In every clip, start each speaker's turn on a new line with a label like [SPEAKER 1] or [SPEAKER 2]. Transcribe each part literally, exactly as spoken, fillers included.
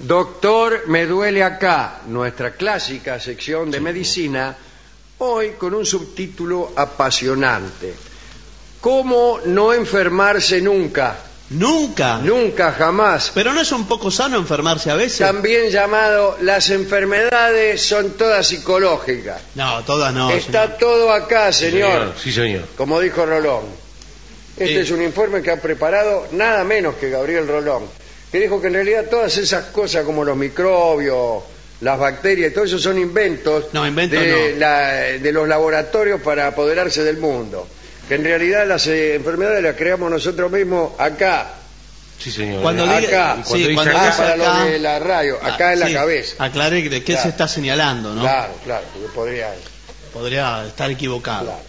[SPEAKER 1] Doctor, me duele acá, nuestra clásica sección de medicina, hoy con un subtítulo apasionante. ¿Cómo no enfermarse nunca?
[SPEAKER 2] ¿Nunca?
[SPEAKER 1] Nunca, jamás.
[SPEAKER 2] ¿Pero no es un poco sano enfermarse a veces?
[SPEAKER 1] También llamado, las enfermedades son todas psicológicas.
[SPEAKER 2] No, todas no.
[SPEAKER 1] Está
[SPEAKER 2] señor.
[SPEAKER 1] todo acá, señor.
[SPEAKER 3] Sí, señor.
[SPEAKER 1] Como dijo Rolón. Este
[SPEAKER 2] Eh.
[SPEAKER 1] es un informe que ha preparado nada menos que Gabriel Rolón, que dijo que en realidad todas esas cosas como los microbios, las bacterias y todo eso son inventos,
[SPEAKER 2] No, inventos
[SPEAKER 1] de,
[SPEAKER 2] no.
[SPEAKER 1] la- de los laboratorios para apoderarse del mundo. Que en realidad las eh, enfermedades las creamos nosotros mismos acá.
[SPEAKER 3] Sí, señor.
[SPEAKER 2] Cuando
[SPEAKER 1] Acá.
[SPEAKER 2] diga,
[SPEAKER 3] Y
[SPEAKER 2] sí,
[SPEAKER 3] cuando dice
[SPEAKER 2] cuando
[SPEAKER 1] Acá
[SPEAKER 2] dice
[SPEAKER 1] para
[SPEAKER 2] acá,
[SPEAKER 1] los de la radio, acá en la
[SPEAKER 2] sí,
[SPEAKER 1] cabeza.
[SPEAKER 2] aclare de qué
[SPEAKER 1] Claro.
[SPEAKER 2] se está señalando, ¿no?
[SPEAKER 1] Claro, claro, porque podría...
[SPEAKER 2] Podría estar equivocado.
[SPEAKER 1] Claro.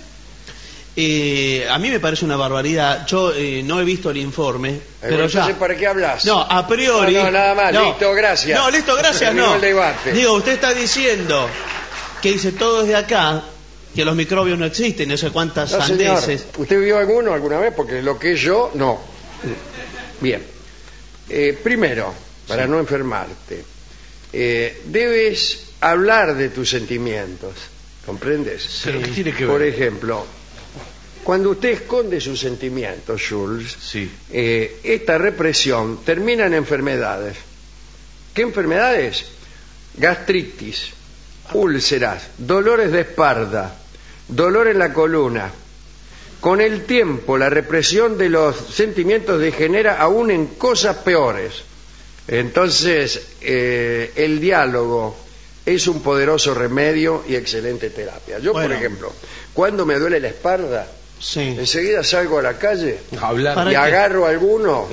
[SPEAKER 2] Eh, a mí me parece una barbaridad. Yo eh, no he visto el informe,
[SPEAKER 1] Eh,
[SPEAKER 2] pero
[SPEAKER 1] entonces,
[SPEAKER 2] ya.
[SPEAKER 1] ¿para qué hablas?
[SPEAKER 2] No, a priori.
[SPEAKER 1] No, no, nada más,
[SPEAKER 2] no.
[SPEAKER 1] listo, gracias.
[SPEAKER 2] No, listo, gracias,
[SPEAKER 1] Terminó
[SPEAKER 2] no.
[SPEAKER 1] el debate.
[SPEAKER 2] Digo, usted está diciendo que dice todo desde acá, que los microbios no existen, no sé cuántas
[SPEAKER 1] No, señor.
[SPEAKER 2] sandeces.
[SPEAKER 1] ¿Usted vio alguno alguna vez? Porque lo que yo, no. Bien. Eh, primero, para no enfermarte, eh, debes hablar de tus sentimientos. ¿Comprendes?
[SPEAKER 3] ¿Pero qué tiene que ver?
[SPEAKER 1] Por ejemplo, cuando usted esconde sus sentimientos, Jules,
[SPEAKER 3] Sí.
[SPEAKER 1] eh, esta represión termina en enfermedades. ¿Qué enfermedades? Gastritis, úlceras, dolores de espalda, dolor en la columna. Con el tiempo, la represión de los sentimientos degenera aún en cosas peores. Entonces, eh, el diálogo es un poderoso remedio y excelente terapia. Yo,
[SPEAKER 2] Bueno.
[SPEAKER 1] por ejemplo, cuando me duele la espalda,
[SPEAKER 2] Sí.
[SPEAKER 1] enseguida salgo a la calle
[SPEAKER 3] Hablar.
[SPEAKER 2] Para-
[SPEAKER 1] y
[SPEAKER 2] qué?
[SPEAKER 1] agarro a alguno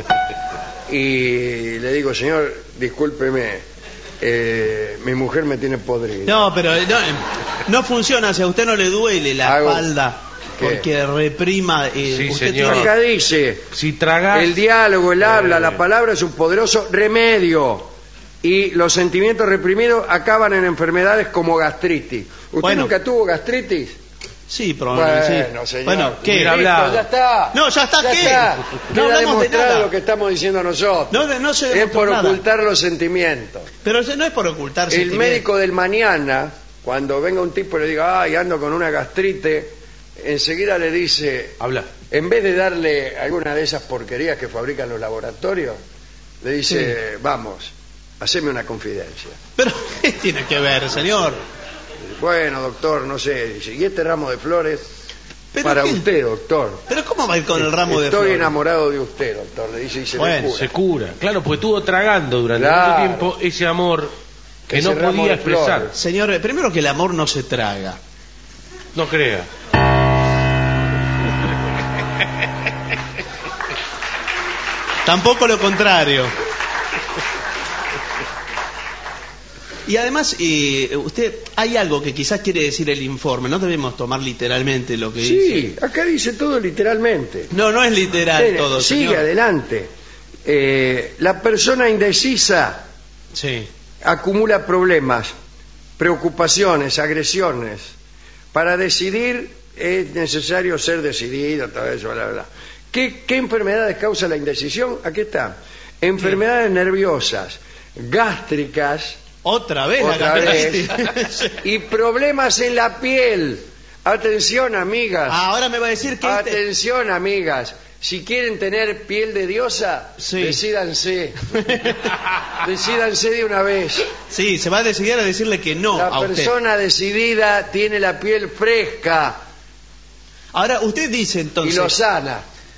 [SPEAKER 1] y le digo, señor, discúlpeme, eh, mi mujer me tiene podrido.
[SPEAKER 2] No, pero no, no funciona, si a usted no le duele la
[SPEAKER 1] Hago-
[SPEAKER 2] espalda
[SPEAKER 1] ¿Qué?
[SPEAKER 2] porque reprima. eh,
[SPEAKER 3] Sí,
[SPEAKER 2] usted
[SPEAKER 3] señor.
[SPEAKER 2] tiene-
[SPEAKER 1] Acá dice,
[SPEAKER 3] Si tragas...
[SPEAKER 1] el diálogo, el habla,
[SPEAKER 3] Eh.
[SPEAKER 1] la palabra es un poderoso remedio y los sentimientos reprimidos acaban en enfermedades como gastritis. ¿Usted
[SPEAKER 2] Bueno.
[SPEAKER 1] nunca tuvo gastritis?
[SPEAKER 2] Sí, probablemente
[SPEAKER 1] Bueno,
[SPEAKER 2] sí.
[SPEAKER 1] señor.
[SPEAKER 2] Bueno, ¿qué?
[SPEAKER 3] Hubiera
[SPEAKER 1] Listo,
[SPEAKER 3] hablado.
[SPEAKER 1] ya está.
[SPEAKER 2] No, ya está, ¿qué?
[SPEAKER 1] está.
[SPEAKER 2] No
[SPEAKER 1] Queda
[SPEAKER 2] hablamos de
[SPEAKER 1] demostrado
[SPEAKER 2] nada.
[SPEAKER 1] lo que estamos diciendo nosotros.
[SPEAKER 2] No, de- no se
[SPEAKER 1] es
[SPEAKER 2] demostró
[SPEAKER 1] por
[SPEAKER 2] nada.
[SPEAKER 1] ocultar los sentimientos.
[SPEAKER 2] Pero ese no es por ocultar
[SPEAKER 1] El
[SPEAKER 2] sentimientos.
[SPEAKER 1] médico del mañana, cuando venga un tipo y le diga, ay, ando con una gastrite, enseguida le dice,
[SPEAKER 3] Habla.
[SPEAKER 1] en vez de darle alguna de esas porquerías que fabrican los laboratorios, le dice, vamos, haceme una confidencia.
[SPEAKER 2] Pero, ¿qué tiene que ver, señor?
[SPEAKER 1] Bueno, doctor, no sé, dice, y este ramo de flores
[SPEAKER 2] ¿Pero
[SPEAKER 1] para
[SPEAKER 2] qué?
[SPEAKER 1] usted, doctor.
[SPEAKER 2] ¿Pero cómo va a ir con el ramo de
[SPEAKER 1] Estoy
[SPEAKER 2] flores?
[SPEAKER 1] enamorado de usted, doctor, le dice y se
[SPEAKER 2] Bueno,
[SPEAKER 1] me cura.
[SPEAKER 3] Se cura. Claro, porque estuvo tragando durante
[SPEAKER 1] Claro.
[SPEAKER 3] mucho tiempo ese amor que
[SPEAKER 1] Ese
[SPEAKER 3] no
[SPEAKER 1] ramo
[SPEAKER 3] podía
[SPEAKER 1] de flores.
[SPEAKER 3] expresar.
[SPEAKER 2] Señor, eh, primero que el amor no se traga.
[SPEAKER 3] No crea.
[SPEAKER 2] Tampoco lo contrario. Y además, eh, usted, hay algo que quizás quiere decir el informe, no debemos tomar literalmente lo que dice.
[SPEAKER 1] Sí, acá dice todo literalmente.
[SPEAKER 2] No, no es literal
[SPEAKER 1] Mire,
[SPEAKER 2] todo,
[SPEAKER 1] sigue
[SPEAKER 2] señor.
[SPEAKER 1] adelante. Eh, la persona indecisa
[SPEAKER 2] Sí.
[SPEAKER 1] acumula problemas, preocupaciones, agresiones. Para decidir es necesario ser decidido, todo eso, bla, bla. ¿Qué, qué enfermedades causa la indecisión? Aquí está. Enfermedades nerviosas, gástricas
[SPEAKER 2] Otra vez la
[SPEAKER 1] otra vez,
[SPEAKER 2] gastritis.
[SPEAKER 1] y problemas en la piel. Atención, amigas.
[SPEAKER 2] Ahora me va a decir que este-
[SPEAKER 1] Atención, amigas. Si quieren tener piel de diosa,
[SPEAKER 2] Sí.
[SPEAKER 1] decídanse. Decídanse de una vez.
[SPEAKER 2] Sí, se va a decidir a decirle que no
[SPEAKER 1] La
[SPEAKER 2] a usted.
[SPEAKER 1] persona decidida tiene la piel fresca
[SPEAKER 2] Ahora, usted dice
[SPEAKER 1] y
[SPEAKER 2] entonces,
[SPEAKER 1] lo sana.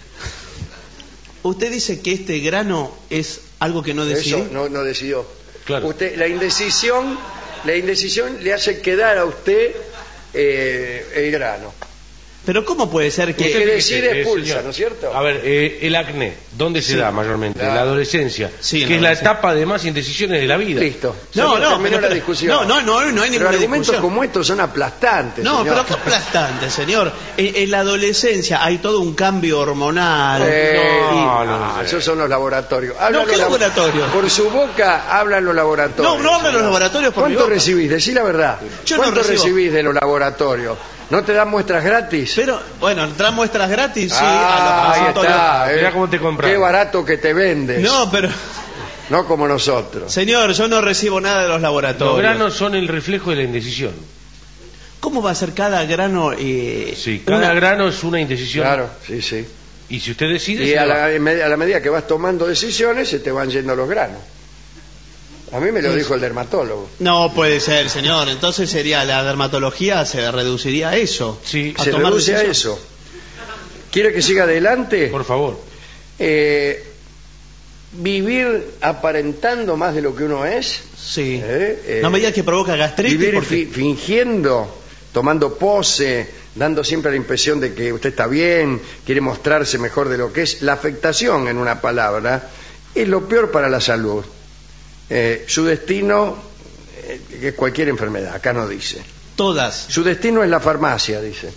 [SPEAKER 2] usted dice que este grano es algo que no decidió.
[SPEAKER 1] Eso no, no decidió.
[SPEAKER 3] Claro.
[SPEAKER 1] Usted, la indecisión, la indecisión le hace quedar a usted eh, el grano.
[SPEAKER 2] Pero ¿cómo puede ser que...
[SPEAKER 1] Usted decide
[SPEAKER 3] Eh,
[SPEAKER 1] expulsa,
[SPEAKER 3] señor.
[SPEAKER 1] ¿no es cierto?
[SPEAKER 3] A ver, eh, el acné, ¿dónde se
[SPEAKER 2] Sí.
[SPEAKER 3] da mayormente?
[SPEAKER 1] Claro.
[SPEAKER 3] En la adolescencia,
[SPEAKER 2] Sí, en
[SPEAKER 3] que
[SPEAKER 2] la
[SPEAKER 3] es la
[SPEAKER 2] adolescencia.
[SPEAKER 3] etapa de más indecisiones de la vida.
[SPEAKER 1] Listo.
[SPEAKER 2] No,
[SPEAKER 1] Se
[SPEAKER 2] no,
[SPEAKER 1] terminó
[SPEAKER 2] pero-
[SPEAKER 1] la discusión.
[SPEAKER 2] no, no, no, no hay
[SPEAKER 1] Pero
[SPEAKER 2] ninguna
[SPEAKER 1] argumentos
[SPEAKER 2] discusión.
[SPEAKER 1] como estos son aplastantes.
[SPEAKER 2] No,
[SPEAKER 1] señor.
[SPEAKER 2] pero qué aplastante, señor. En, en la adolescencia hay todo un cambio hormonal.
[SPEAKER 1] Eh,
[SPEAKER 3] No,
[SPEAKER 1] y-
[SPEAKER 3] no,
[SPEAKER 1] ah,
[SPEAKER 3] no.
[SPEAKER 1] esos son los laboratorios. Hablan
[SPEAKER 2] No, ¿qué
[SPEAKER 1] los labo-
[SPEAKER 2] laboratorios?
[SPEAKER 1] Por su boca hablan los laboratorios.
[SPEAKER 2] No, no hablan los
[SPEAKER 1] señor.
[SPEAKER 2] laboratorios por mi
[SPEAKER 1] ¿Cuánto
[SPEAKER 2] boca.
[SPEAKER 1] recibís? Decí la verdad.
[SPEAKER 2] Yo no
[SPEAKER 1] ¿Cuánto
[SPEAKER 2] recibo.
[SPEAKER 1] recibís de los laboratorios? ¿No te dan muestras gratis?
[SPEAKER 2] Pero, bueno, ¿dan muestras gratis? Sí,
[SPEAKER 1] Ah,
[SPEAKER 2] a los
[SPEAKER 1] ahí
[SPEAKER 2] consultorios.
[SPEAKER 1] está.
[SPEAKER 3] Mirá
[SPEAKER 1] eh.
[SPEAKER 3] cómo te compran.
[SPEAKER 1] Qué barato que te vendes.
[SPEAKER 2] No, pero...
[SPEAKER 1] no como nosotros.
[SPEAKER 2] Señor, yo no recibo nada de los laboratorios.
[SPEAKER 3] Los granos son el reflejo de la indecisión.
[SPEAKER 2] ¿Cómo va a ser cada grano? Eh,
[SPEAKER 3] Sí, cada
[SPEAKER 2] una-
[SPEAKER 3] grano es una indecisión.
[SPEAKER 1] Claro, sí, sí.
[SPEAKER 3] Y si usted decide...
[SPEAKER 1] Y
[SPEAKER 3] se
[SPEAKER 1] a
[SPEAKER 3] va.
[SPEAKER 1] la, a la medida que vas tomando decisiones, se te van yendo los granos. A mí me lo dijo el dermatólogo.
[SPEAKER 2] No puede ser, señor. Entonces sería la dermatología, se reduciría a eso.
[SPEAKER 3] Sí,
[SPEAKER 2] a
[SPEAKER 1] Se
[SPEAKER 2] tomar
[SPEAKER 1] reduce a
[SPEAKER 2] decisiones.
[SPEAKER 1] eso. ¿Quiere que siga adelante?
[SPEAKER 3] por favor.
[SPEAKER 1] Eh, vivir aparentando más de lo que uno es.
[SPEAKER 2] Sí.
[SPEAKER 1] Eh, eh,
[SPEAKER 2] no me digas que provoca gastritis.
[SPEAKER 1] Vivir
[SPEAKER 2] porque-
[SPEAKER 1] fi- fingiendo, tomando pose, dando siempre la impresión de que usted está bien, quiere mostrarse mejor de lo que es. La afectación, en una palabra, es lo peor para la salud. Eh, su destino eh, es cualquier enfermedad, acá no dice.
[SPEAKER 2] Todas.
[SPEAKER 1] Su destino es la farmacia, dice.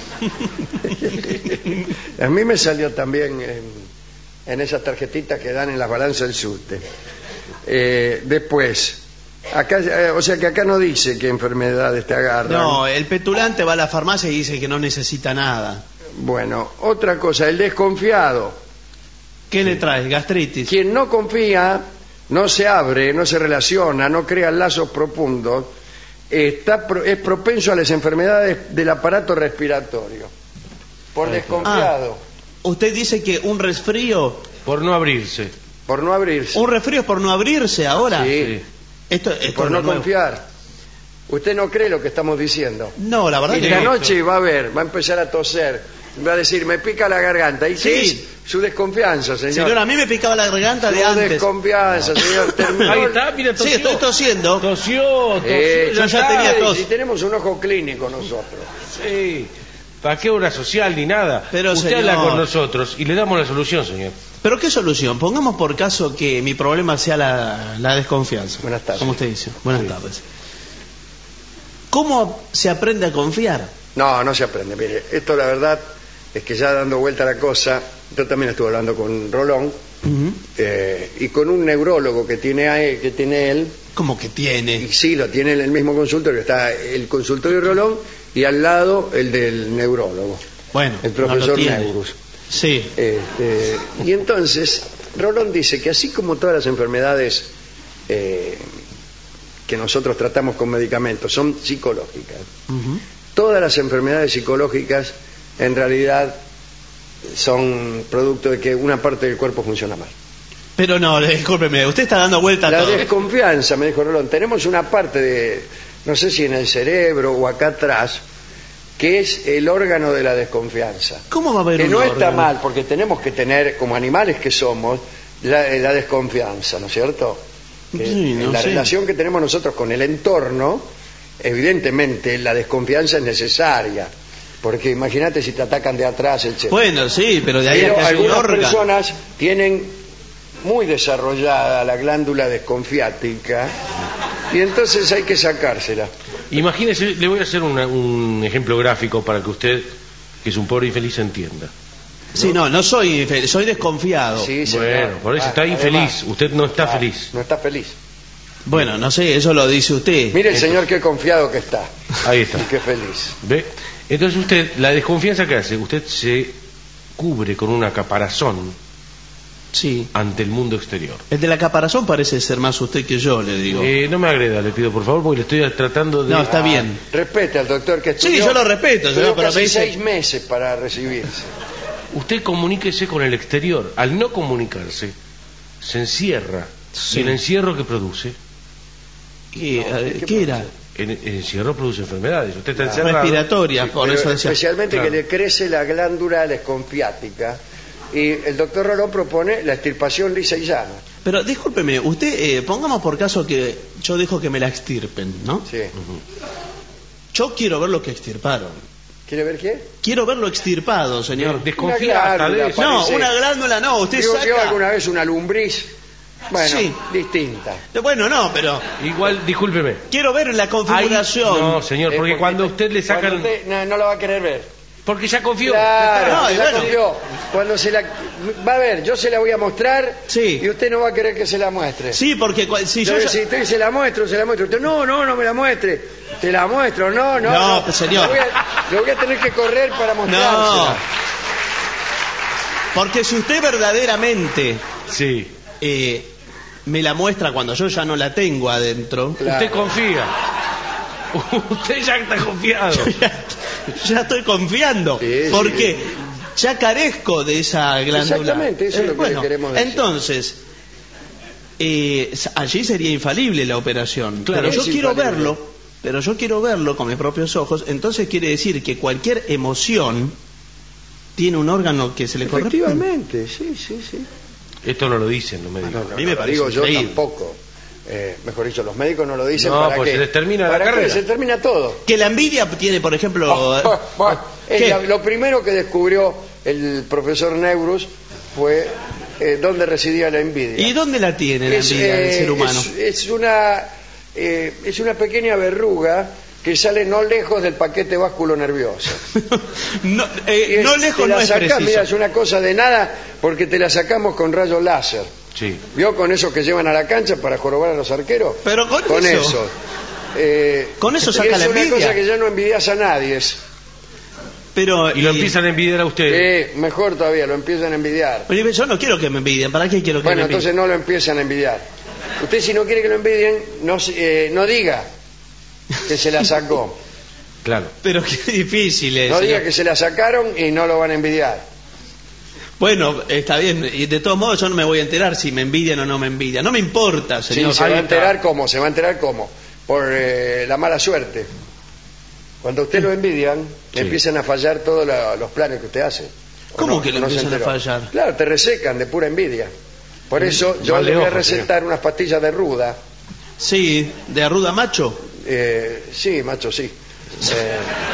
[SPEAKER 1] A mí me salió también en, en esas tarjetitas que dan en las balanzas del subte. Eh, después, acá, eh, o sea que acá no dice qué enfermedades te agarran.
[SPEAKER 2] No, el petulante va a la farmacia y dice que no necesita nada.
[SPEAKER 1] Bueno, otra cosa, el desconfiado.
[SPEAKER 2] ¿Qué le traes? Gastritis.
[SPEAKER 1] Quien no confía, no se abre, no se relaciona, no crea lazos profundos, está pro- es propenso a las enfermedades del aparato respiratorio. Por desconfiado,
[SPEAKER 2] Usted dice que un resfrío,
[SPEAKER 3] Por no abrirse.
[SPEAKER 1] por no abrirse,
[SPEAKER 2] un resfrío es por no abrirse ahora.
[SPEAKER 1] Sí.
[SPEAKER 3] Sí.
[SPEAKER 2] Esto, esto
[SPEAKER 1] por
[SPEAKER 2] es
[SPEAKER 1] no
[SPEAKER 2] lo nuevo.
[SPEAKER 1] confiar. Usted no cree lo que estamos diciendo.
[SPEAKER 2] No, la verdad
[SPEAKER 1] Y
[SPEAKER 2] que
[SPEAKER 1] la
[SPEAKER 2] no.
[SPEAKER 1] noche va a ver, va a empezar a toser, va a decir, me pica la garganta. ¿Y qué
[SPEAKER 2] Sí.
[SPEAKER 1] es? Su desconfianza, señor.
[SPEAKER 2] Señor, a mí me picaba la garganta de
[SPEAKER 1] Su
[SPEAKER 2] antes.
[SPEAKER 1] desconfianza, señor. Terminó
[SPEAKER 3] Ahí
[SPEAKER 1] el-
[SPEAKER 3] está, mira,
[SPEAKER 2] Sí,
[SPEAKER 3] tosió.
[SPEAKER 2] estoy tosiendo.
[SPEAKER 3] Tosió, tosió.
[SPEAKER 1] Eh,
[SPEAKER 2] yo ya
[SPEAKER 3] está.
[SPEAKER 2] tenía
[SPEAKER 1] sí,
[SPEAKER 2] tos.
[SPEAKER 1] sí, tenemos un ojo clínico nosotros.
[SPEAKER 3] Sí. ¿Para qué obra social ni nada?
[SPEAKER 2] Pero,
[SPEAKER 3] usted
[SPEAKER 2] señor-
[SPEAKER 3] habla con nosotros y le damos la solución, señor.
[SPEAKER 2] Pero ¿qué solución? Pongamos por caso que mi problema sea la, la desconfianza.
[SPEAKER 1] Buenas tardes.
[SPEAKER 2] Como usted dice. Buenas tardes. ¿Cómo se aprende a confiar?
[SPEAKER 1] No, no se aprende. Mire, esto la verdad es que ya dando vuelta a la cosa, yo también estuve hablando con Rolón
[SPEAKER 2] Ujú.
[SPEAKER 1] eh, y con un neurólogo que tiene, a él, que tiene él,
[SPEAKER 2] ¿Cómo que tiene?
[SPEAKER 1] y sí, lo tiene en el mismo consultorio, está el consultorio de Rolón y al lado el del neurólogo,
[SPEAKER 2] Bueno,
[SPEAKER 1] el
[SPEAKER 2] no lo
[SPEAKER 1] profesor
[SPEAKER 2] tiene.
[SPEAKER 1] Neurus.
[SPEAKER 2] Sí.
[SPEAKER 1] Este, y entonces, Rolón dice que así como todas las enfermedades eh, que nosotros tratamos con medicamentos son psicológicas,
[SPEAKER 2] Ujú.
[SPEAKER 1] todas las enfermedades psicológicas en realidad son producto de que una parte del cuerpo funciona mal.
[SPEAKER 2] Pero no, discúlpeme, usted está dando vuelta a
[SPEAKER 1] La
[SPEAKER 2] todo.
[SPEAKER 1] desconfianza, me dijo Rolón, tenemos una parte de, no sé si en el cerebro o acá atrás, que es el órgano de la desconfianza.
[SPEAKER 2] ¿Cómo va a haber
[SPEAKER 1] Que
[SPEAKER 2] un
[SPEAKER 1] no está
[SPEAKER 2] órgano?
[SPEAKER 1] mal, porque tenemos que tener, como animales que somos, la, la desconfianza, ¿no es cierto? Que
[SPEAKER 2] Sí, no
[SPEAKER 1] en la
[SPEAKER 2] sé.
[SPEAKER 1] relación que tenemos nosotros con el entorno, evidentemente la desconfianza es necesaria, porque imagínate si te atacan de atrás, etcétera.
[SPEAKER 2] Bueno, sí, pero de ahí a
[SPEAKER 1] Pero
[SPEAKER 2] que haya un
[SPEAKER 1] algunas
[SPEAKER 2] órgano.
[SPEAKER 1] personas tienen muy desarrollada la glándula desconfiática y entonces hay que sacársela.
[SPEAKER 3] Imagínese, le voy a hacer una- un ejemplo gráfico para que usted, que es un pobre infeliz, entienda.
[SPEAKER 2] Sí, no, no soy infeliz, soy desconfiado.
[SPEAKER 1] Sí, señor.
[SPEAKER 3] Bueno, por eso
[SPEAKER 1] Ah,
[SPEAKER 3] está
[SPEAKER 1] además,
[SPEAKER 3] infeliz. Usted no está
[SPEAKER 1] ah,
[SPEAKER 3] feliz.
[SPEAKER 1] No está feliz.
[SPEAKER 2] Bueno, no sé, eso lo dice usted.
[SPEAKER 1] Mire el señor qué confiado que está
[SPEAKER 3] Ahí está.
[SPEAKER 1] y qué feliz.
[SPEAKER 3] ¿Ve? Entonces usted, la desconfianza que hace, usted se cubre con una caparazón
[SPEAKER 2] Sí.
[SPEAKER 3] ante el mundo exterior.
[SPEAKER 2] El de la caparazón parece ser más usted que yo, le digo.
[SPEAKER 3] Eh, no me agreda, le pido por favor, porque le estoy tratando de...
[SPEAKER 2] No, está bien.
[SPEAKER 1] Respete al doctor que
[SPEAKER 2] Sí,
[SPEAKER 1] estudió.
[SPEAKER 2] yo lo respeto,
[SPEAKER 1] estudió
[SPEAKER 2] señor, pero
[SPEAKER 1] casi
[SPEAKER 2] me dice-
[SPEAKER 1] seis meses para recibirse.
[SPEAKER 3] Usted comuníquese con el exterior. Al no comunicarse, se encierra.
[SPEAKER 2] Sí.
[SPEAKER 3] ¿Y el encierro que produce?
[SPEAKER 2] ¿Qué,
[SPEAKER 1] No,
[SPEAKER 2] eh,
[SPEAKER 1] ¿qué
[SPEAKER 2] ¿qué era?
[SPEAKER 3] El, el encierro produce enfermedades. Usted está encerrado.
[SPEAKER 2] Respiratoria, por
[SPEAKER 1] Pero
[SPEAKER 2] eso decía.
[SPEAKER 1] especialmente
[SPEAKER 3] Claro.
[SPEAKER 1] que le crece la glándula desconfiática y el doctor Rolón propone la extirpación lisa y llana.
[SPEAKER 2] Pero discúlpeme, usted, eh, pongamos por caso que yo dejo que me la extirpen, ¿no?
[SPEAKER 1] Sí.
[SPEAKER 2] Yo quiero ver lo que extirparon.
[SPEAKER 1] ¿Quiere ver qué?
[SPEAKER 2] Quiero ver lo extirpado, señor.
[SPEAKER 3] Eh, Desconfía
[SPEAKER 1] Una
[SPEAKER 3] hasta de
[SPEAKER 1] glándula,
[SPEAKER 3] eso.
[SPEAKER 2] No,
[SPEAKER 1] parece-
[SPEAKER 2] una glándula no, usted
[SPEAKER 1] Digo, ¿vio
[SPEAKER 2] saca...
[SPEAKER 1] alguna vez una lumbriz? Bueno,
[SPEAKER 2] Sí.
[SPEAKER 1] distinta.
[SPEAKER 2] Bueno, no, pero
[SPEAKER 3] Igual, discúlpeme.
[SPEAKER 2] quiero ver la
[SPEAKER 3] Ahí-
[SPEAKER 2] configuración.
[SPEAKER 3] No, señor,
[SPEAKER 1] Eh,
[SPEAKER 3] porque cuando usted le sacan...
[SPEAKER 1] cuando usted- no, no lo va a querer ver.
[SPEAKER 3] Porque ya confió.
[SPEAKER 1] Claro,
[SPEAKER 2] No, y
[SPEAKER 1] ya
[SPEAKER 2] bueno.
[SPEAKER 1] confió. Cuando se la va a ver, yo se la voy a mostrar
[SPEAKER 2] Sí.
[SPEAKER 1] y usted no va a querer que se la muestre.
[SPEAKER 2] Sí, porque cua- si yo...
[SPEAKER 1] Yo,
[SPEAKER 2] ya-
[SPEAKER 1] si usted se la muestro, se la muestro. Usted, no, no, no me la muestre. Te la muestro, no, no.
[SPEAKER 2] No, pues, señor.
[SPEAKER 1] Lo voy, a, lo voy a tener que correr para
[SPEAKER 2] No,
[SPEAKER 1] mostrársela.
[SPEAKER 2] porque si usted verdaderamente
[SPEAKER 3] Sí.
[SPEAKER 2] eh, me la muestra cuando yo ya no la tengo adentro.
[SPEAKER 1] Claro.
[SPEAKER 3] Usted confía. Usted ya está confiado.
[SPEAKER 2] ya, ya estoy confiando.
[SPEAKER 1] Sí,
[SPEAKER 2] porque
[SPEAKER 1] sí.
[SPEAKER 2] ya carezco de esa glándula.
[SPEAKER 1] Exactamente, eso es lo que
[SPEAKER 2] bueno,
[SPEAKER 1] le queremos decir.
[SPEAKER 2] Entonces, eh, allí sería infalible la operación.
[SPEAKER 1] Claro,
[SPEAKER 2] pero yo
[SPEAKER 1] es
[SPEAKER 2] quiero
[SPEAKER 1] infalible.
[SPEAKER 2] verlo, pero yo quiero verlo con mis propios ojos. Entonces quiere decir que cualquier emoción tiene un órgano que se le corresponde.
[SPEAKER 1] Efectivamente, sí, sí, sí.
[SPEAKER 3] Esto no lo dicen los médicos.
[SPEAKER 1] No, no,
[SPEAKER 2] A mí me
[SPEAKER 1] no lo
[SPEAKER 2] parece
[SPEAKER 1] digo yo
[SPEAKER 2] increíble.
[SPEAKER 1] tampoco. Eh, mejor dicho, los médicos no lo dicen
[SPEAKER 3] No,
[SPEAKER 1] para
[SPEAKER 3] pues
[SPEAKER 1] que
[SPEAKER 3] se les termina la
[SPEAKER 1] para que
[SPEAKER 3] carrera.
[SPEAKER 1] se termina todo.
[SPEAKER 2] Que la envidia tiene, por ejemplo...
[SPEAKER 1] Oh, oh, oh. Es
[SPEAKER 2] ¿Qué?
[SPEAKER 1] la- lo primero que descubrió el profesor Neurus fue eh, dónde residía la envidia.
[SPEAKER 2] ¿Y dónde la tiene la
[SPEAKER 1] Es,
[SPEAKER 2] envidia del
[SPEAKER 1] eh,
[SPEAKER 2] ser humano?
[SPEAKER 1] es, es una eh, es una pequeña verruga que sale no lejos del paquete básculo nervioso.
[SPEAKER 2] no,
[SPEAKER 1] Y
[SPEAKER 2] eh,
[SPEAKER 1] es-
[SPEAKER 2] no
[SPEAKER 1] te
[SPEAKER 2] lejos
[SPEAKER 1] la
[SPEAKER 2] no es
[SPEAKER 1] sacás,
[SPEAKER 2] preciso.
[SPEAKER 1] mira, es una cosa de nada porque te la sacamos con rayos láser.
[SPEAKER 3] Sí.
[SPEAKER 1] ¿Vio con esos que llevan a la cancha para jorobar a los arqueros?
[SPEAKER 2] Pero con eso.
[SPEAKER 1] eso. Eh,
[SPEAKER 2] Con eso
[SPEAKER 1] y
[SPEAKER 2] saca
[SPEAKER 1] es
[SPEAKER 2] la
[SPEAKER 1] una
[SPEAKER 2] envidia.
[SPEAKER 1] cosa que ya no envidias a nadie. Es,
[SPEAKER 2] Pero,
[SPEAKER 3] Y lo
[SPEAKER 2] y-
[SPEAKER 3] empiezan a envidiar a usted.
[SPEAKER 1] eh, mejor todavía, lo empiezan a envidiar.
[SPEAKER 2] Oye, yo no quiero que me envidien. ¿Para qué quiero que
[SPEAKER 1] Bueno,
[SPEAKER 2] me envidien?
[SPEAKER 1] entonces no lo empiezan a envidiar. Usted si no quiere que lo envidien, no, se- eh, no diga que se la sacó.
[SPEAKER 3] Claro.
[SPEAKER 2] Pero qué difícil es.
[SPEAKER 1] No diga
[SPEAKER 2] señor.
[SPEAKER 1] que se la sacaron y no lo van a envidiar.
[SPEAKER 2] Bueno, está bien. Y de todos modos yo no me voy a enterar si me envidian o no me envidian. No me importa,
[SPEAKER 1] Sí,
[SPEAKER 2] señor.
[SPEAKER 1] se va
[SPEAKER 3] ahí
[SPEAKER 1] a
[SPEAKER 3] está.
[SPEAKER 1] enterar cómo, se va a enterar cómo. Por eh, la mala suerte. Cuando a usted lo envidian,
[SPEAKER 3] Sí.
[SPEAKER 1] empiezan a fallar todos la- los planes que usted hace. ¿O
[SPEAKER 2] ¿Cómo
[SPEAKER 1] no?
[SPEAKER 2] que le
[SPEAKER 1] ¿No se
[SPEAKER 2] empiezan a
[SPEAKER 1] enteró?
[SPEAKER 2] fallar?
[SPEAKER 1] Claro, te resecan de pura envidia. Por eso yo
[SPEAKER 3] Mal
[SPEAKER 1] le
[SPEAKER 3] de
[SPEAKER 1] voy a
[SPEAKER 3] ojo,
[SPEAKER 1] recetar unas pastillas de ruda.
[SPEAKER 2] Sí, de arruda macho.
[SPEAKER 1] Eh, sí, macho, sí. Eh,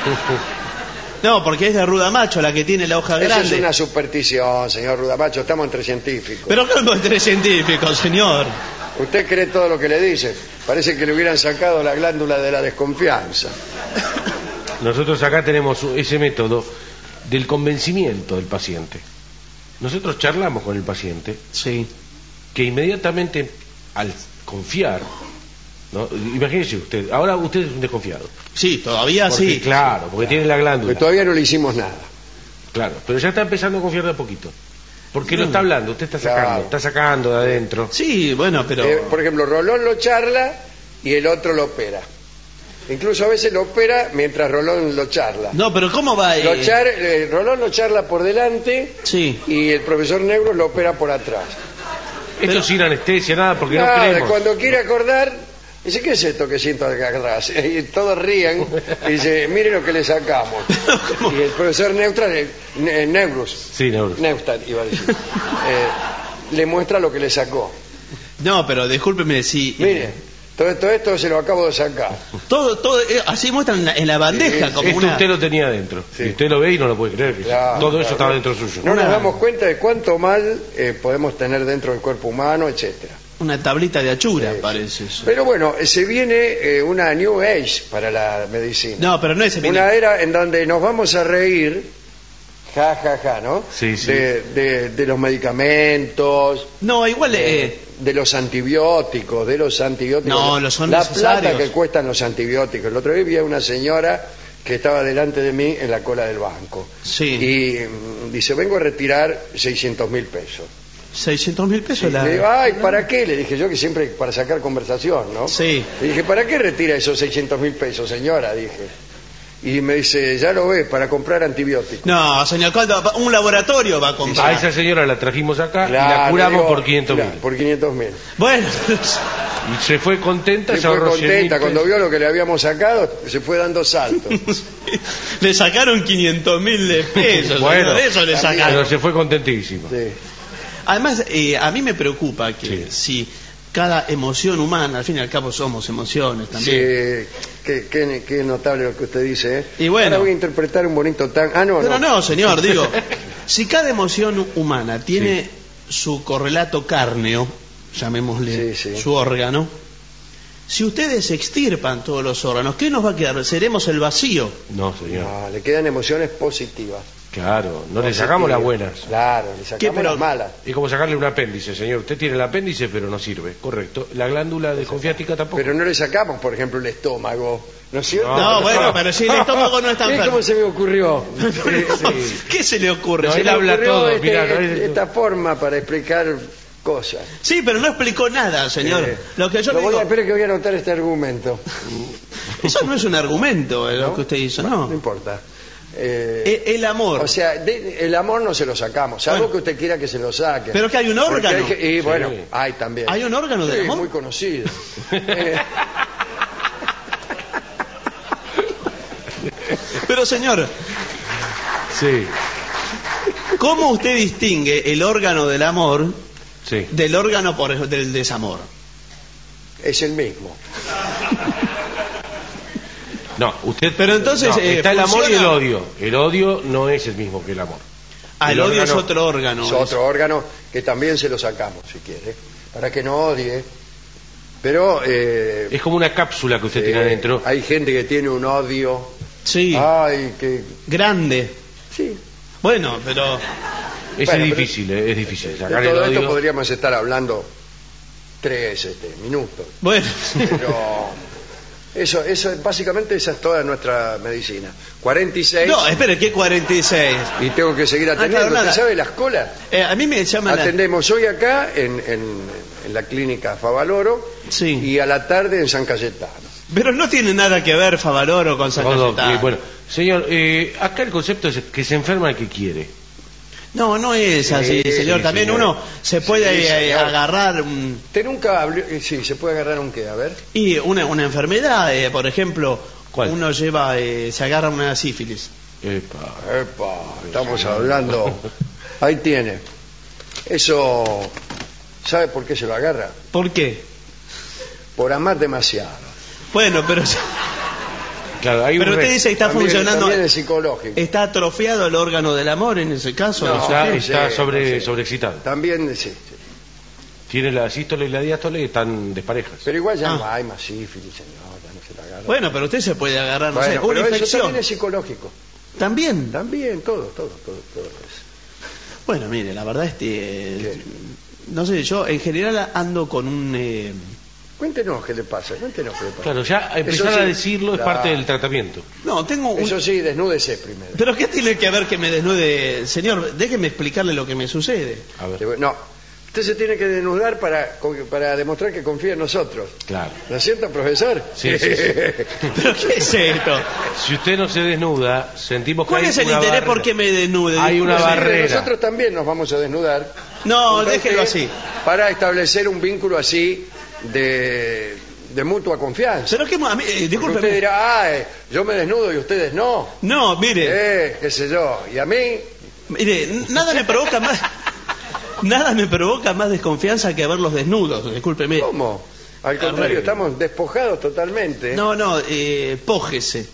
[SPEAKER 2] No, porque es de arruda macho la que tiene la hoja
[SPEAKER 1] eso
[SPEAKER 2] grande.
[SPEAKER 1] es una superstición, señor Rudamacho, estamos entre científicos.
[SPEAKER 2] Pero ¿cómo entre científicos, señor?
[SPEAKER 1] Usted cree todo lo que le dice. Parece que le hubieran sacado la glándula de la desconfianza.
[SPEAKER 3] Nosotros acá tenemos ese método del convencimiento del paciente. Nosotros charlamos con el paciente
[SPEAKER 2] Sí.
[SPEAKER 3] que inmediatamente al confiar, ¿no? Imagínese usted, ahora usted es un desconfiado.
[SPEAKER 2] Sí, todavía
[SPEAKER 3] Porque,
[SPEAKER 2] sí.
[SPEAKER 3] claro, porque tiene la glándula.
[SPEAKER 1] Porque todavía no le hicimos nada.
[SPEAKER 3] Claro, pero ya está empezando a confiar de a poquito. Porque lo está hablando, usted está
[SPEAKER 1] Claro.
[SPEAKER 3] sacando, está sacando de adentro.
[SPEAKER 2] Sí, bueno, pero...
[SPEAKER 1] Eh, por ejemplo, Rolón lo charla y el otro lo opera. Incluso a veces lo opera mientras Rolón lo charla.
[SPEAKER 2] No, pero ¿cómo va?
[SPEAKER 1] Lo
[SPEAKER 2] eh?
[SPEAKER 1] char- eh, Rolón lo charla por delante
[SPEAKER 2] Sí.
[SPEAKER 1] y el profesor Negro lo opera por atrás.
[SPEAKER 3] Esto
[SPEAKER 2] Pero-
[SPEAKER 3] sin anestesia, nada, porque no
[SPEAKER 1] Nada,
[SPEAKER 3] creemos.
[SPEAKER 1] cuando quiere acordar, dice, ¿qué es esto que siento acá atrás? Y todos ríen y dice, mire lo que le sacamos. Y el profesor Neutral, eh, Ne- Neurus,
[SPEAKER 3] Sí, Neuro.
[SPEAKER 1] Neustadt iba a decir, eh, le muestra lo que le sacó.
[SPEAKER 2] No, pero discúlpeme, si...
[SPEAKER 1] Mire, todo esto, esto se lo acabo de sacar.
[SPEAKER 2] Todo, todo, eh, así muestran en la, en la bandeja
[SPEAKER 1] Sí,
[SPEAKER 2] como
[SPEAKER 3] Esto
[SPEAKER 2] una...
[SPEAKER 3] usted lo tenía adentro.
[SPEAKER 1] Sí.
[SPEAKER 3] Y usted lo ve y no lo puede creer.
[SPEAKER 1] Claro,
[SPEAKER 3] Todo
[SPEAKER 1] claro.
[SPEAKER 3] eso estaba dentro suyo.
[SPEAKER 1] No nos
[SPEAKER 2] Una-
[SPEAKER 1] damos cuenta de cuánto mal eh, podemos tener dentro del cuerpo humano, etcétera.
[SPEAKER 2] Una tablita de achura,
[SPEAKER 1] Sí,
[SPEAKER 2] parece eso.
[SPEAKER 1] Pero bueno, eh, se viene eh, una New Age para la medicina.
[SPEAKER 2] No, pero no es...
[SPEAKER 1] Una era en donde nos vamos a reír, ja, ja, ja, ¿no?
[SPEAKER 3] Sí, sí.
[SPEAKER 1] De, de- de los medicamentos,
[SPEAKER 2] No, igual...
[SPEAKER 1] de,
[SPEAKER 2] Eh,
[SPEAKER 1] de los antibióticos, de los antibióticos.
[SPEAKER 2] No, los son
[SPEAKER 1] La
[SPEAKER 2] necesarios.
[SPEAKER 1] plata que cuestan los antibióticos. El otro día vi a una señora que estaba delante de mí en la cola del banco.
[SPEAKER 2] sí.
[SPEAKER 1] Y mm, dice, vengo a retirar seiscientos mil pesos.
[SPEAKER 2] seiscientos mil pesos la...
[SPEAKER 1] Le digo, ay, ¿para qué? Le dije yo que siempre para sacar conversación, ¿no?
[SPEAKER 2] Sí.
[SPEAKER 1] Le dije, ¿para qué retira esos seiscientos mil pesos, señora? Dije. Y me dice, ya lo ves, para comprar antibióticos.
[SPEAKER 2] No, señor Caldo, un laboratorio va a
[SPEAKER 3] A
[SPEAKER 2] comprar.
[SPEAKER 3] esa señora la trajimos acá y
[SPEAKER 1] Claro,
[SPEAKER 3] la curamos
[SPEAKER 1] digo,
[SPEAKER 3] por quinientos mil.
[SPEAKER 1] claro, por quinientos mil.
[SPEAKER 2] Bueno,
[SPEAKER 3] Y se fue contenta,
[SPEAKER 1] Se
[SPEAKER 3] se
[SPEAKER 1] fue
[SPEAKER 3] ahorró cien mil
[SPEAKER 1] contenta cuando
[SPEAKER 3] pesos.
[SPEAKER 1] vio lo que le habíamos sacado, se fue dando saltos.
[SPEAKER 2] le sacaron quinientos mil de pesos.
[SPEAKER 3] Bueno,
[SPEAKER 2] señor, eso le
[SPEAKER 1] también.
[SPEAKER 2] sacaron.
[SPEAKER 3] Pero se fue contentísima.
[SPEAKER 1] Sí.
[SPEAKER 2] Además, eh, a mí me preocupa que
[SPEAKER 3] Sí.
[SPEAKER 2] si cada emoción humana, al fin y al cabo somos emociones
[SPEAKER 1] Sí,
[SPEAKER 2] también.
[SPEAKER 1] qué, qué- qué notable lo que usted dice. ¿eh?
[SPEAKER 2] Y bueno.
[SPEAKER 1] Ahora voy a interpretar un bonito tan. Ah, no,
[SPEAKER 2] Pero
[SPEAKER 1] no.
[SPEAKER 2] no, señor, digo, si cada emoción humana tiene su correlato cárneo, llamémosle
[SPEAKER 1] Sí, sí.
[SPEAKER 2] su órgano, si ustedes extirpan todos los órganos, ¿qué nos va a quedar? ¿Seremos el vacío?
[SPEAKER 3] No, señor.
[SPEAKER 1] No, le quedan emociones positivas.
[SPEAKER 3] Claro, no le sacamos las buenas.
[SPEAKER 1] Claro, le sacamos
[SPEAKER 2] pero-
[SPEAKER 1] las malas.
[SPEAKER 3] Es como sacarle un apéndice, señor. Usted tiene el apéndice, pero no sirve. Correcto. La glándula desconfiática tampoco.
[SPEAKER 1] Pero no le sacamos, por ejemplo, el estómago. ¿No es cierto?
[SPEAKER 3] No,
[SPEAKER 2] No,
[SPEAKER 3] no,
[SPEAKER 2] bueno,
[SPEAKER 3] no.
[SPEAKER 2] pero si el estómago no está
[SPEAKER 1] ¿Ves
[SPEAKER 2] enfermo.
[SPEAKER 1] cómo se me ocurrió?
[SPEAKER 2] ¿Qué se le ocurre?
[SPEAKER 3] No,
[SPEAKER 2] Se
[SPEAKER 3] él
[SPEAKER 2] le
[SPEAKER 3] habla
[SPEAKER 1] ocurrió
[SPEAKER 3] todo,
[SPEAKER 1] este-
[SPEAKER 3] mirá, no es-
[SPEAKER 1] esta forma para explicar cosas.
[SPEAKER 2] Sí, pero no explicó nada, señor.
[SPEAKER 1] Eh,
[SPEAKER 2] lo que yo
[SPEAKER 1] lo
[SPEAKER 2] le
[SPEAKER 1] voy
[SPEAKER 2] digo...
[SPEAKER 1] a, espere que voy a anotar este argumento.
[SPEAKER 2] Eso no es un argumento, eh, lo
[SPEAKER 1] ¿No?
[SPEAKER 2] que usted hizo,
[SPEAKER 1] No,
[SPEAKER 2] no.
[SPEAKER 1] no importa. Eh,
[SPEAKER 2] El, el amor.
[SPEAKER 1] O sea, de- el amor no se lo sacamos, salvo
[SPEAKER 2] Bueno.
[SPEAKER 1] que usted quiera que se lo saque.
[SPEAKER 2] Pero que hay un
[SPEAKER 1] Porque
[SPEAKER 2] órgano.
[SPEAKER 1] hay que- y bueno,
[SPEAKER 3] Sí.
[SPEAKER 1] hay también.
[SPEAKER 2] ¿Hay un órgano del
[SPEAKER 1] Sí,
[SPEAKER 2] amor?
[SPEAKER 1] muy conocido. Eh,
[SPEAKER 2] Pero, señor,
[SPEAKER 3] Sí,
[SPEAKER 2] ¿cómo usted distingue el órgano del amor
[SPEAKER 3] sí.
[SPEAKER 2] del órgano por ejemplo, del desamor?
[SPEAKER 1] es el mismo.
[SPEAKER 3] No, usted.
[SPEAKER 2] Pero entonces,
[SPEAKER 3] no,
[SPEAKER 2] eh,
[SPEAKER 3] está el amor y el
[SPEAKER 2] funciona-
[SPEAKER 3] odio. El odio no es el mismo que el amor.
[SPEAKER 2] Ah, el
[SPEAKER 3] El
[SPEAKER 2] odio es
[SPEAKER 3] órgano-
[SPEAKER 2] otro órgano.
[SPEAKER 1] Es otro órgano que también se lo sacamos, si quiere, para que no odie. Pero eh,
[SPEAKER 3] Es como una cápsula que usted
[SPEAKER 1] eh,
[SPEAKER 3] tiene adentro.
[SPEAKER 1] hay gente que tiene un odio.
[SPEAKER 2] Sí,
[SPEAKER 1] Ay, que
[SPEAKER 2] grande.
[SPEAKER 1] sí.
[SPEAKER 2] Bueno, pero...
[SPEAKER 3] Es
[SPEAKER 1] bueno, pero-
[SPEAKER 3] difícil, eh, es difícil.
[SPEAKER 1] De
[SPEAKER 3] Sacar el
[SPEAKER 1] todo esto
[SPEAKER 3] odio.
[SPEAKER 1] podríamos estar hablando tres este, minutos.
[SPEAKER 2] Bueno,
[SPEAKER 1] Pero eso, eso, básicamente esa es toda nuestra medicina. cuarenta y seis
[SPEAKER 2] no, espere, ¿qué cuarenta y seis?
[SPEAKER 1] y tengo que seguir
[SPEAKER 2] Ah,
[SPEAKER 1] atendiendo.
[SPEAKER 2] claro, nada.
[SPEAKER 1] ¿Usted sabe las colas?
[SPEAKER 2] Eh, a mí me llaman la...
[SPEAKER 1] Atendemos hoy acá en, en, en la clínica Favaloro
[SPEAKER 2] Sí.
[SPEAKER 1] y a la tarde en San Cayetano.
[SPEAKER 2] Pero no tiene nada que ver Favaloro con San
[SPEAKER 3] Todo,
[SPEAKER 2] Cayetano.
[SPEAKER 3] eh, bueno, señor, eh, acá el concepto es que se enferma el que quiere.
[SPEAKER 2] No, no es así,
[SPEAKER 1] Sí,
[SPEAKER 2] señor.
[SPEAKER 3] sí,
[SPEAKER 2] También
[SPEAKER 3] señor.
[SPEAKER 2] uno se puede
[SPEAKER 1] Sí,
[SPEAKER 2] eh,
[SPEAKER 1] señor.
[SPEAKER 2] agarrar un-
[SPEAKER 1] ¿Usted nunca habló? eh, Sí, se puede agarrar un qué, a ver.
[SPEAKER 2] y una, una enfermedad, eh, por ejemplo,
[SPEAKER 3] ¿Cuál?
[SPEAKER 2] uno lleva, eh, se agarra una sífilis.
[SPEAKER 3] Epa.
[SPEAKER 1] Epa, estamos hablando. Ahí tiene. Eso, ¿sabe por qué se lo agarra?
[SPEAKER 2] ¿Por qué?
[SPEAKER 1] Por amar demasiado.
[SPEAKER 2] Bueno, pero
[SPEAKER 3] Claro, hay
[SPEAKER 2] pero
[SPEAKER 3] un
[SPEAKER 2] usted
[SPEAKER 3] re-
[SPEAKER 2] dice que está
[SPEAKER 1] También-
[SPEAKER 2] funcionando,
[SPEAKER 1] También es psicológico.
[SPEAKER 2] está atrofiado el órgano del amor en ese caso.
[SPEAKER 1] No,
[SPEAKER 2] ¿no?
[SPEAKER 3] está,
[SPEAKER 1] sí,
[SPEAKER 3] está
[SPEAKER 1] sí,
[SPEAKER 3] sobre,
[SPEAKER 1] sí.
[SPEAKER 3] sobreexcitado.
[SPEAKER 1] También, sí, sí.
[SPEAKER 3] Tiene la sístole y la diástole y están desparejas.
[SPEAKER 1] Pero igual ya
[SPEAKER 2] Ah.
[SPEAKER 1] no hay más sífilis, señor, ya no se la agarra.
[SPEAKER 2] Bueno, pero usted se puede agarrar, no
[SPEAKER 1] Bueno,
[SPEAKER 2] sé, una
[SPEAKER 1] pero eso
[SPEAKER 2] infección.
[SPEAKER 1] también es psicológico.
[SPEAKER 2] También.
[SPEAKER 1] También, todo, todo, todo, todo eso.
[SPEAKER 2] Bueno, mire, la verdad este,
[SPEAKER 1] ¿Qué?
[SPEAKER 2] no sé, yo en general ando con un eh,
[SPEAKER 1] Cuéntenos qué le pasa, cuéntenos qué le pasa.
[SPEAKER 3] Claro, ya empezar
[SPEAKER 1] Eso sí,
[SPEAKER 3] a decirlo es
[SPEAKER 1] claro.
[SPEAKER 3] parte del tratamiento.
[SPEAKER 2] no, tengo un
[SPEAKER 1] Eso sí, desnúdese primero.
[SPEAKER 2] Pero ¿qué tiene que ver que me desnude? Señor, déjeme explicarle lo que me sucede.
[SPEAKER 3] A ver,
[SPEAKER 1] No, usted se tiene que desnudar para, para demostrar que confía en nosotros.
[SPEAKER 3] claro.
[SPEAKER 1] ¿No es cierto, profesor?
[SPEAKER 3] Sí, sí, sí.
[SPEAKER 2] ¿Pero qué es esto?
[SPEAKER 3] Si usted no se desnuda, sentimos que
[SPEAKER 2] ¿Cuál
[SPEAKER 3] hay
[SPEAKER 2] es el
[SPEAKER 3] una
[SPEAKER 2] interés
[SPEAKER 3] barrera.
[SPEAKER 2] por qué me desnude?
[SPEAKER 3] Hay una
[SPEAKER 2] Disculpe.
[SPEAKER 3] barrera.
[SPEAKER 1] Nosotros también nos vamos a desnudar.
[SPEAKER 2] No,
[SPEAKER 1] Entonces,
[SPEAKER 2] déjelo así.
[SPEAKER 1] Para establecer un vínculo así de, de mutua confianza.
[SPEAKER 2] Pero qué, a mí, eh,
[SPEAKER 1] Porque
[SPEAKER 2] disculpe.
[SPEAKER 1] usted dirá, ah, eh, yo me desnudo y ustedes no.
[SPEAKER 2] No, mire,
[SPEAKER 1] Eh, qué sé yo. Y a mí,
[SPEAKER 2] mire, nada me provoca más, nada me provoca más desconfianza que verlos desnudos. Discúlpeme.
[SPEAKER 1] ¿cómo? Al contrario,
[SPEAKER 2] Arregle.
[SPEAKER 1] estamos despojados totalmente.
[SPEAKER 2] No, no, eh, pójese.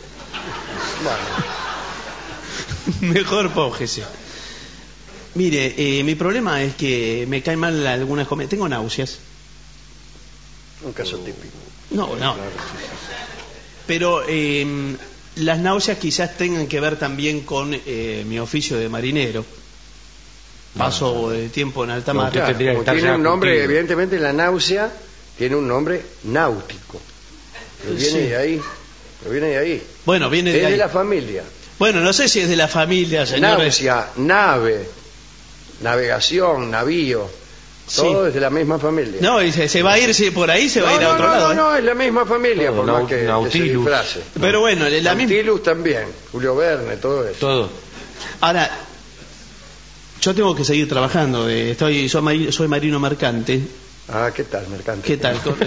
[SPEAKER 1] Bueno,
[SPEAKER 2] Mejor pójese. Mire, eh, mi problema es que me caen mal algunas comidas. Tengo náuseas.
[SPEAKER 1] un caso típico.
[SPEAKER 2] No, no. Pero eh, las náuseas quizás tengan que ver también con eh, mi oficio de marinero. Paso de tiempo en alta
[SPEAKER 3] No,
[SPEAKER 2] mar.
[SPEAKER 3] usted tendría que
[SPEAKER 1] Como
[SPEAKER 3] estar
[SPEAKER 1] tiene
[SPEAKER 3] ya
[SPEAKER 1] un nombre,
[SPEAKER 3] contigo.
[SPEAKER 1] evidentemente la náusea tiene un nombre náutico. Pero viene
[SPEAKER 2] Sí.
[SPEAKER 1] de ahí. Pero viene de ahí.
[SPEAKER 2] Bueno, viene de
[SPEAKER 1] Es
[SPEAKER 2] ahí.
[SPEAKER 1] de la familia.
[SPEAKER 2] Bueno, no sé si es de la familia, señores.
[SPEAKER 1] Náusea, nave, navegación, navío. Todo
[SPEAKER 2] Sí.
[SPEAKER 1] es de la misma familia.
[SPEAKER 2] No, y se, se va a ir, si por ahí se va a ir
[SPEAKER 1] no,
[SPEAKER 2] a otro
[SPEAKER 1] no,
[SPEAKER 2] lado.
[SPEAKER 1] no,
[SPEAKER 2] ¿eh?
[SPEAKER 1] no, es la misma familia,
[SPEAKER 3] Todo,
[SPEAKER 1] por más
[SPEAKER 3] nau-
[SPEAKER 1] que, que se
[SPEAKER 3] Nautilus.
[SPEAKER 1] disfrace.
[SPEAKER 2] Pero bueno, la misma.
[SPEAKER 1] Nautilus también, Julio Verne, todo eso.
[SPEAKER 3] Todo.
[SPEAKER 2] Ahora, yo tengo que seguir trabajando. eh, Estoy, soy, mari- soy marino mercante.
[SPEAKER 1] Ah, ¿qué tal, mercante?
[SPEAKER 2] ¿Qué tal? Con-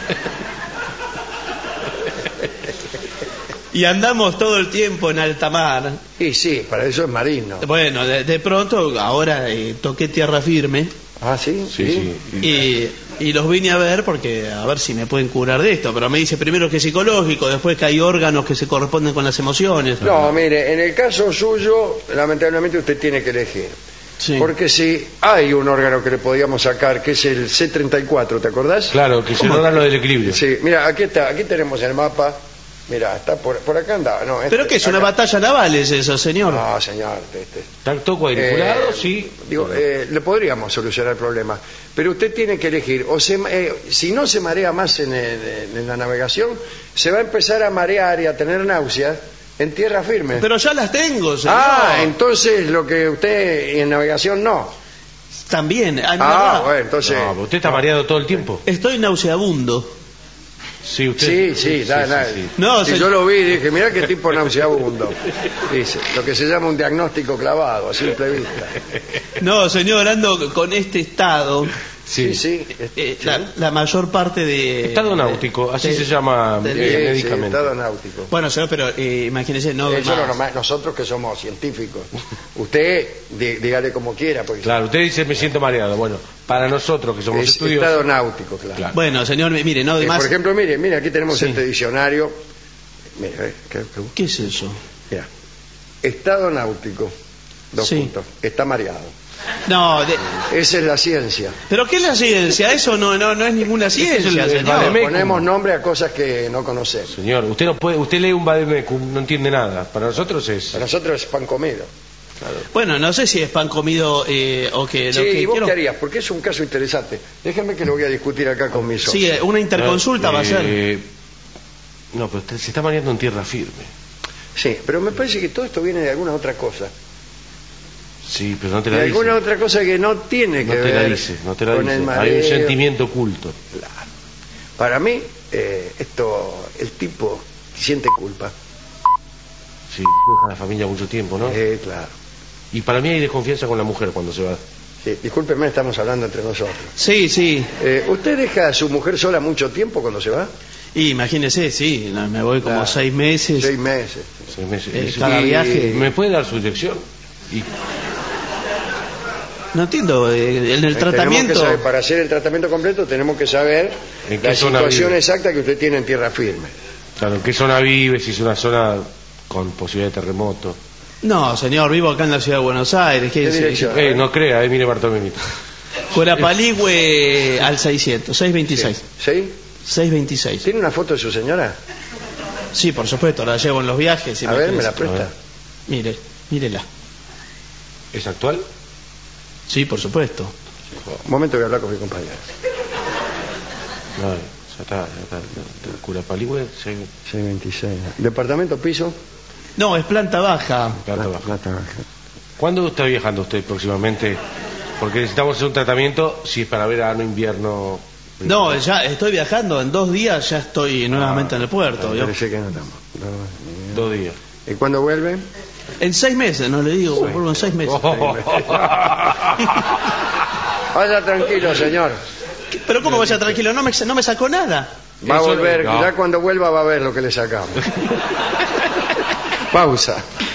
[SPEAKER 2] y andamos todo el tiempo en alta mar.
[SPEAKER 1] Y sí, para eso es marino.
[SPEAKER 2] Bueno, de, de pronto, ahora eh, toqué tierra firme
[SPEAKER 1] Ah, sí,
[SPEAKER 3] Sí, sí.
[SPEAKER 2] y, y los vine a ver porque a ver si me pueden curar de esto. Pero me dice primero que es psicológico, después que hay órganos que se corresponden con las emociones.
[SPEAKER 1] No, mire, en el caso suyo, lamentablemente usted tiene que elegir.
[SPEAKER 2] Sí.
[SPEAKER 1] Porque si hay un órgano que le podíamos sacar, que es el C treinta y cuatro, ¿te acordás?
[SPEAKER 3] Claro, que se logra lo del equilibrio.
[SPEAKER 1] Sí, mira, aquí está, aquí tenemos el mapa. Mira, está por, por acá andaba. No, este,
[SPEAKER 2] ¿Pero qué es una
[SPEAKER 1] acá.
[SPEAKER 2] batalla naval es eso, señor?
[SPEAKER 1] No, señor, este.
[SPEAKER 3] Está todo cuadriculado,
[SPEAKER 1] Eh,
[SPEAKER 3] sí.
[SPEAKER 1] Digo, eh, le podríamos solucionar el problema, pero usted tiene que elegir, o se, eh, si no se marea más en, el- en la navegación, se va a empezar a marear y a tener náuseas en tierra firme.
[SPEAKER 2] Pero ya las tengo, señor.
[SPEAKER 1] Ah, entonces lo que usted en navegación no.
[SPEAKER 2] También. Ah,
[SPEAKER 1] Ah,
[SPEAKER 2] no,
[SPEAKER 1] bueno, entonces...
[SPEAKER 3] No, usted está mareado todo el tiempo.
[SPEAKER 2] Estoy nauseabundo.
[SPEAKER 3] Sí, usted.
[SPEAKER 1] Sí, sí, da, da.
[SPEAKER 3] sí, sí.
[SPEAKER 2] No,
[SPEAKER 1] Sí,
[SPEAKER 2] se-
[SPEAKER 1] yo lo vi y dije, mirá qué tipo nauseabundo. Dice, lo que se llama un diagnóstico clavado, a simple vista.
[SPEAKER 2] No, señor, ando con este estado.
[SPEAKER 3] Sí.
[SPEAKER 1] Sí, sí.
[SPEAKER 2] eh,
[SPEAKER 1] sí.
[SPEAKER 2] la, la mayor parte de...
[SPEAKER 3] Estado náutico, así
[SPEAKER 2] de-
[SPEAKER 3] se llama
[SPEAKER 2] del-
[SPEAKER 3] eh,
[SPEAKER 1] Sí, sí,
[SPEAKER 3] médicamente.
[SPEAKER 1] estado náutico.
[SPEAKER 2] Bueno, señor, pero eh, imagínese, no...
[SPEAKER 1] Eso
[SPEAKER 2] más.
[SPEAKER 1] lo normal, nosotros que somos científicos. Usted, dí- dígale como quiera, porque
[SPEAKER 3] Claro, usted dice me siento mareado. Bueno, para nosotros que somos
[SPEAKER 1] es
[SPEAKER 3] estudiosos.
[SPEAKER 1] estado náutico, claro.
[SPEAKER 3] Claro.
[SPEAKER 2] Bueno, señor, mire, no,
[SPEAKER 1] Eh,
[SPEAKER 2] además...
[SPEAKER 1] por ejemplo, mire, mire, aquí tenemos
[SPEAKER 2] Sí.
[SPEAKER 1] este diccionario. Mire, eh, ¿qué- qué-
[SPEAKER 2] ¿Qué es eso?
[SPEAKER 1] mira. Estado náutico. Dos
[SPEAKER 2] Sí.
[SPEAKER 1] puntos. Está mareado.
[SPEAKER 2] No, de-
[SPEAKER 1] Esa es la ciencia.
[SPEAKER 2] ¿pero qué es la ciencia? Eso no, no, no es ninguna ciencia,
[SPEAKER 3] el- el
[SPEAKER 2] señor.
[SPEAKER 3] Vademecum.
[SPEAKER 1] Ponemos nombre a cosas que no conocemos.
[SPEAKER 3] Señor, usted no puede, usted lee un Vademecum, no entiende nada. Para nosotros es.
[SPEAKER 1] Para nosotros es pan comido.
[SPEAKER 2] Bueno, no sé si es pan comido eh, o que...
[SPEAKER 1] Sí,
[SPEAKER 2] lo que
[SPEAKER 1] ¿y vos
[SPEAKER 2] quiero-
[SPEAKER 1] qué harías? Porque es un caso interesante. Déjeme que lo voy a discutir acá con mis socios.
[SPEAKER 2] Sí, eh, una interconsulta va a ser.
[SPEAKER 3] Eh, No, pero usted se está mareando en tierra firme.
[SPEAKER 1] Sí, pero me parece que todo esto viene de alguna otra cosa.
[SPEAKER 3] Sí, pero no te
[SPEAKER 1] De
[SPEAKER 3] la dice.
[SPEAKER 1] alguna otra cosa que no tiene
[SPEAKER 3] No
[SPEAKER 1] que
[SPEAKER 3] te la
[SPEAKER 1] ver
[SPEAKER 3] dice, no te la
[SPEAKER 1] con
[SPEAKER 3] dice.
[SPEAKER 1] el
[SPEAKER 3] Hay
[SPEAKER 1] mareo.
[SPEAKER 3] un sentimiento oculto.
[SPEAKER 1] Claro. Para mí, eh, esto, el tipo siente culpa.
[SPEAKER 3] Sí, deja a la familia mucho tiempo, ¿no?
[SPEAKER 1] Eh, claro.
[SPEAKER 3] Y para mí hay desconfianza con la mujer cuando se va.
[SPEAKER 1] Sí, discúlpeme, estamos hablando entre nosotros.
[SPEAKER 2] Sí, sí.
[SPEAKER 1] Eh, ¿Usted deja a su mujer sola mucho tiempo cuando se va?
[SPEAKER 2] Y imagínese, sí, no, me voy como
[SPEAKER 1] Claro.
[SPEAKER 2] seis meses.
[SPEAKER 1] Seis meses.
[SPEAKER 3] Seis meses.
[SPEAKER 2] Eh,
[SPEAKER 3] Eso-
[SPEAKER 2] cada
[SPEAKER 3] y-
[SPEAKER 2] viaje.
[SPEAKER 3] ¿Me puede dar su dirección? Y
[SPEAKER 2] No entiendo, eh, en el
[SPEAKER 1] Eh,
[SPEAKER 2] tratamiento...
[SPEAKER 1] tenemos que saber, para hacer el tratamiento completo tenemos que saber
[SPEAKER 3] ¿En qué
[SPEAKER 1] la
[SPEAKER 3] zona
[SPEAKER 1] situación
[SPEAKER 3] vive?
[SPEAKER 1] exacta que usted tiene en tierra firme.
[SPEAKER 3] claro, ¿en qué zona vive? Si es una zona con posibilidad de terremoto.
[SPEAKER 2] No, señor, vivo acá en la ciudad de Buenos Aires. ¿Qué
[SPEAKER 1] ¿Qué
[SPEAKER 2] es?
[SPEAKER 1] dirección?
[SPEAKER 3] Eh, no crea, eh, mire Bartolomé.
[SPEAKER 2] Cuerapaligüe al seiscientos, seiscientos veintiséis.
[SPEAKER 1] ¿Sí?
[SPEAKER 2] seiscientos veintiséis.
[SPEAKER 1] ¿Tiene una foto de su señora?
[SPEAKER 2] Sí, por supuesto, la llevo en los viajes.
[SPEAKER 1] A ver, me la
[SPEAKER 2] imagínese.
[SPEAKER 1] presta.
[SPEAKER 2] Mire, mírela.
[SPEAKER 3] ¿Es actual?
[SPEAKER 2] Sí, por supuesto.
[SPEAKER 1] Un momento voy a hablar con mi compañera.
[SPEAKER 3] No, ya está, ya está. ya está. Curapaligüe, sí,
[SPEAKER 1] seiscientos veintiséis. ¿Departamento, piso?
[SPEAKER 2] No, es planta baja.
[SPEAKER 3] planta
[SPEAKER 1] Plata-
[SPEAKER 3] baja.
[SPEAKER 1] plata baja.
[SPEAKER 3] ¿Cuándo está viajando usted próximamente? Porque necesitamos hacer un tratamiento, si es para verano, invierno.
[SPEAKER 2] No, ya estoy viajando. En dos días ya estoy nuevamente en el puerto. ¿vio?
[SPEAKER 1] Parece que no estamos.
[SPEAKER 3] Dos días.
[SPEAKER 1] ¿Y cuándo vuelve?
[SPEAKER 2] En seis meses, no le digo, vuelvo en seis meses.
[SPEAKER 1] Vaya tranquilo, señor.
[SPEAKER 2] Pero ¿cómo vaya tranquilo? No me, no me sacó nada.
[SPEAKER 1] Va a
[SPEAKER 3] Eso
[SPEAKER 1] volver,
[SPEAKER 3] no.
[SPEAKER 1] ya cuando vuelva va a ver lo que le sacamos. Pausa.